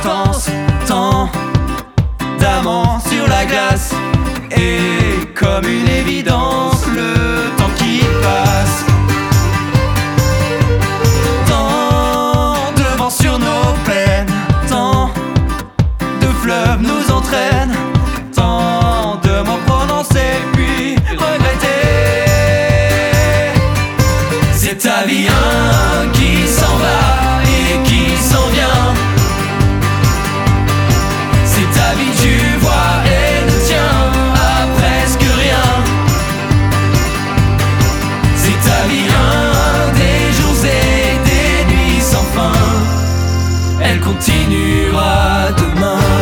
intense, tant d'amants sur la glace. Et comme une évidence, le temps qui passe. Tant de vent sur nos plaines, tant de fleuves nous entraînent, tant de mots prononcés puis regrettés. C'est ta vie un qui s'en va et qui s'en vient. C'est ta vie, tu vois, et ne tient à presque rien. C'est ta vie un des jours et des nuits sans fin. Elle continuera demain.